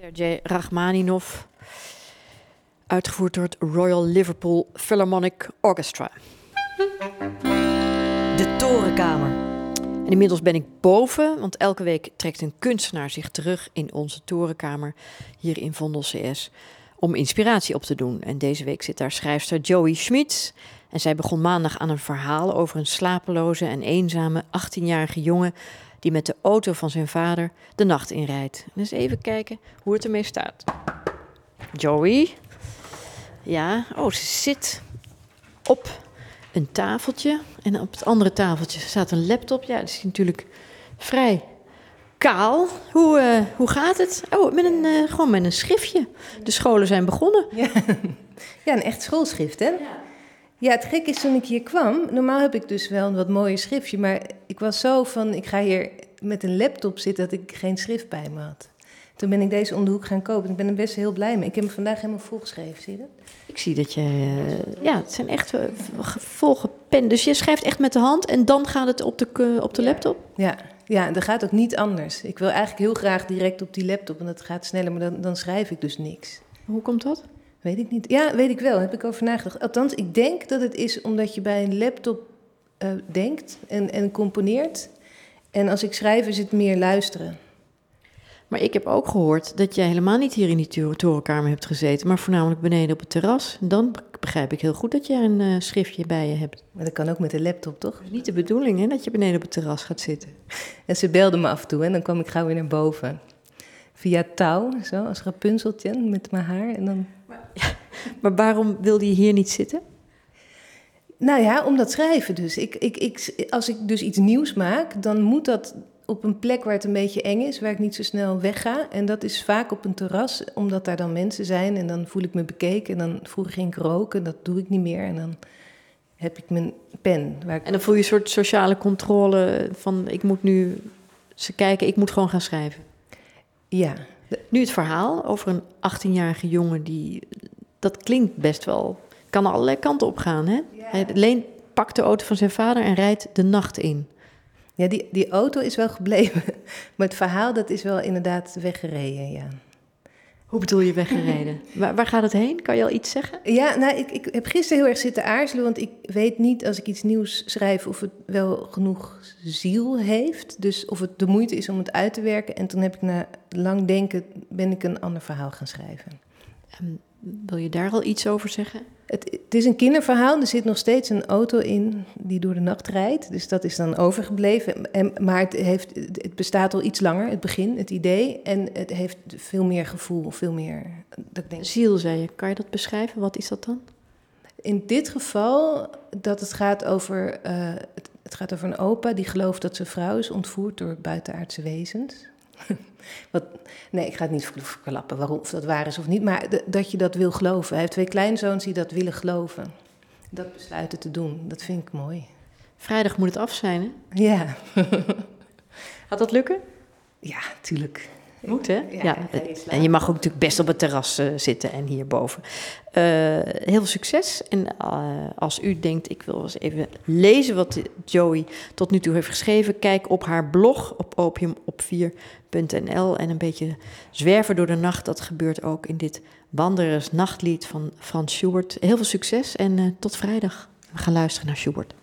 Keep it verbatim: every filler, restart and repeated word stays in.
Sergej Rachmaninov, uitgevoerd door het Royal Liverpool Philharmonic Orchestra. De Torenkamer. En inmiddels ben ik boven, want elke week trekt een kunstenaar zich terug in onze Torenkamer hier in Vondel C S om inspiratie op te doen. En deze week zit daar schrijfster Joey Schmitz. En zij begon maandag aan een verhaal over een slapeloze en eenzame achttienjarige jongen die met de auto van zijn vader de nacht inrijdt. En eens even kijken hoe het ermee staat. Joey. Ja, oh, ze zit op een tafeltje. En op het andere tafeltje staat een laptop. Ja, dat is natuurlijk vrij kaal. Hoe, uh, hoe gaat het? Oh, met een, uh, gewoon met een schriftje. De scholen zijn begonnen. Ja, ja, een echt schoolschrift, hè? Ja. Ja, het gek is toen ik hier kwam, normaal heb ik dus wel een wat mooier schriftje, maar ik was zo van, ik ga hier met een laptop zitten dat ik geen schrift bij me had. Toen ben ik deze om de hoek gaan kopen. Ik ben er best heel blij mee. Ik heb hem vandaag helemaal volgeschreven, zie je dat? Ik zie dat je, uh, ja, het zijn echt uh, volgepend. Dus je schrijft echt met de hand en dan gaat het op de, uh, op de laptop? Ja, ja, dat gaat ook niet anders. Ik wil eigenlijk heel graag direct op die laptop en dat gaat sneller, maar dan, dan schrijf ik dus niks. Hoe komt dat? Weet ik niet. Ja, weet ik wel. Heb ik over nagedacht. Althans, ik denk dat het is omdat je bij een laptop uh, denkt en, en componeert. En als ik schrijf is het meer luisteren. Maar ik heb ook gehoord dat jij helemaal niet hier in die torenkamer hebt gezeten, maar voornamelijk beneden op het terras. En dan begrijp ik heel goed dat je een uh, schriftje bij je hebt. Maar dat kan ook met de laptop, toch? Dat is niet de bedoeling, hè, dat je beneden op het terras gaat zitten. En ze belde me af en toe en dan kwam ik gauw weer naar boven. Via touw, zo, als Rapunzeltje met mijn haar. En dan... maar, ja, maar waarom wilde je hier niet zitten? Nou ja, om dat schrijven dus. Ik, ik, ik, als ik dus iets nieuws maak, dan moet dat op een plek waar het een beetje eng is, waar ik niet zo snel wegga. En dat is vaak op een terras, omdat daar dan mensen zijn. En dan voel ik me bekeken. En dan vroeger ging ik roken, dat doe ik niet meer. En dan heb ik mijn pen. Waar ik... En dan voel je een soort sociale controle van, ik moet nu ze kijken, ik moet gewoon gaan schrijven. Ja. Nu het verhaal over een achttienjarige jongen, die, dat klinkt best wel, kan allerlei kanten op gaan, hè? Ja. Hij Leen pakt de auto van zijn vader en rijdt de nacht in. Ja, die, die auto is wel gebleven. Maar het verhaal, dat is wel inderdaad weggereden, ja. Hoe bedoel je weggereden? waar, waar gaat het heen? Kan je al iets zeggen? Ja, nou, ik, ik heb gisteren heel erg zitten aarzelen, want ik weet niet als ik iets nieuws schrijf of het wel genoeg ziel heeft. Dus of het de moeite is om het uit te werken. En toen heb ik na lang denken, ben ik een ander verhaal gaan schrijven. Um, wil je daar al iets over zeggen? Het, het is een kinderverhaal. Er zit nog steeds een auto in die door de nacht rijdt. Dus dat is dan overgebleven. En, maar het, heeft, het bestaat al iets langer, het begin, het idee. En het heeft veel meer gevoel, veel meer... Dat ik denk... Ziel, zei je. Kan je dat beschrijven? Wat is dat dan? In dit geval dat het gaat over... Uh, het, het gaat over een opa die gelooft dat zijn vrouw is ontvoerd door buitenaardse wezens. Wat, nee, ik ga het niet verklappen waarom, of dat waar is of niet, maar d- dat je dat wil geloven. Hij heeft twee kleinzoons die dat willen geloven. Dat besluiten te doen, dat vind ik mooi. Vrijdag moet het af zijn, hè? Ja. Gaat dat lukken? Ja, tuurlijk. Moet, hè? Ja, ja. En je mag ook natuurlijk best op het terras uh, zitten en hierboven. Uh, heel veel succes. En uh, als u denkt, ik wil eens even lezen wat Joey tot nu toe heeft geschreven, kijk op haar blog op opium op vier punt n l. En een beetje zwerven door de nacht, dat gebeurt ook in dit Wanderers Nachtlied van Frans Schubert. Heel veel succes en uh, tot vrijdag. We gaan luisteren naar Schubert.